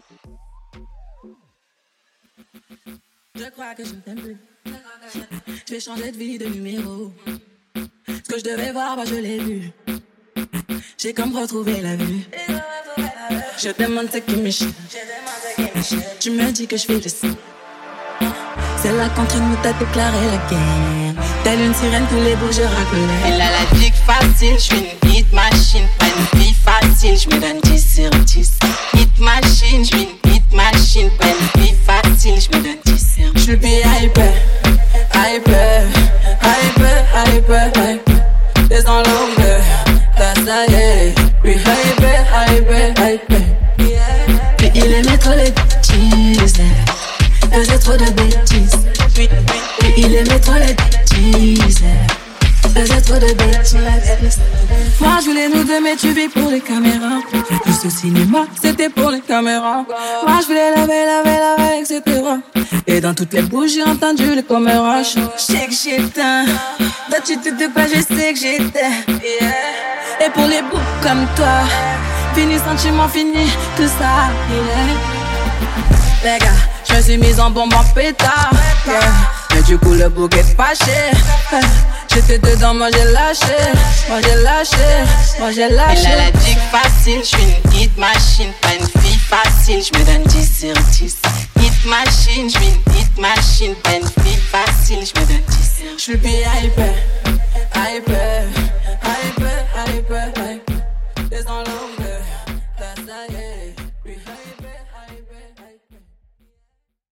Je crois que je ne t'aime plus. Je vais changer de vie, de numéro. Ce que je devais voir, bah je l'ai vu. J'ai comme retrouvé la vue. Je demande ce qui me chie. Tu me dis que je fais le si. C'est là qu'entre nous t'as déclaré la guerre. Telle une sirène, tous les bouts je racle l'air. Elle a la dick facile, je suis une hit machine. Pas une vie facile, je me donne 10 sur 10. Hit machine, je suis une hit machine. Pas une vie facile, je me donne 10 sur 10. Je suis hyper, hyper, hyper, hyper, hyper. It's all over, that's the yeah. We hyper, hyper, hyper. Puis il aimait trop les bêtises. Faisait trop de bêtises. Puis il aimait trop les bêtises. Faisait trop de bêtises. Moi je voulais nous deux mais tu vis pour les caméras. Tout ce cinéma c'était pour les caméras. Moi je voulais laver, etc. Et dans toutes les bouches j'ai entendu les caméras. Je sais que j'éteins. Toi tu t'étais pas, je sais que j'étais. Et pour les boucs comme toi, fini sentiment, fini tout ça. Les gars, je me suis mise en bombe en pétard. Mais du coup le bouc est fâché. J'étais dedans, moi j'ai lâché. Moi j'ai lâché. Elle a la dick facile, je suis une hit machine. Pas une fille facile, je me donne 10 sur 10. Hit machine, je suis une hit machine. Pas une fille facile, je me donne 10 sur 10. Je suis hyper, hyper.